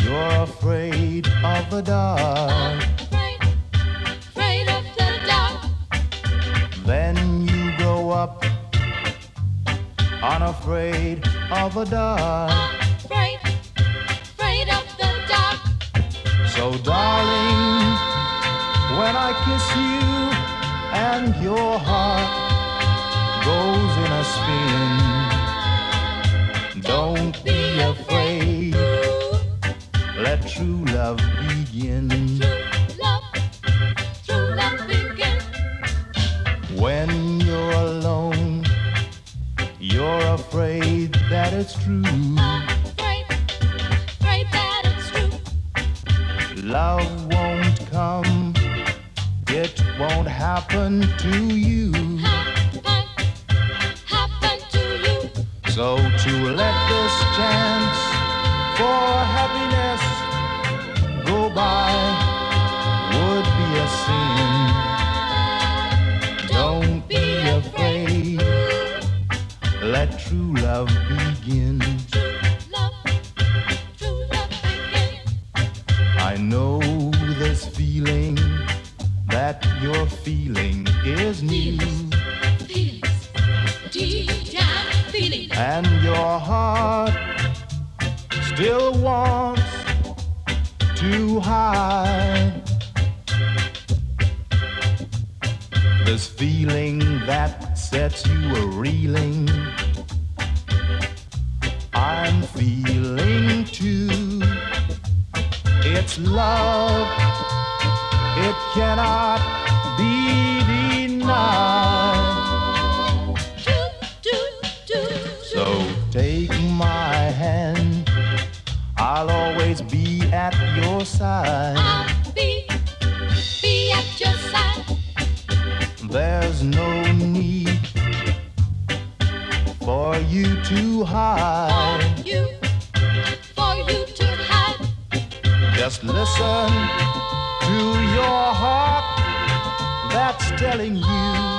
You're afraid of the dark. Afraid of the dark. Then you grow up unafraid of the dark. Afraid of the dark. So darling, when I kiss you and your heart goes in a spin, don't be afraid. Let true love begin. True love begin. When you're alone, you're afraid that it's true. Afraid that it's true. Love won't come, it won't happen to you. Happen to you. So to let this chance for happiness go by would be a sin. Don't be afraid, let true love begin. True love begin. I know this feeling that you're feeling is new. Feelings, deep down feelings. And your heart still wants to hide this feeling that sets you a-reeling. I'm feeling too. It's love, it cannot be denied. So take my hand, I'll always be at your side. I'll be at your side. There's no need for you to hide. For you to hide. Just listen to your heart that's telling you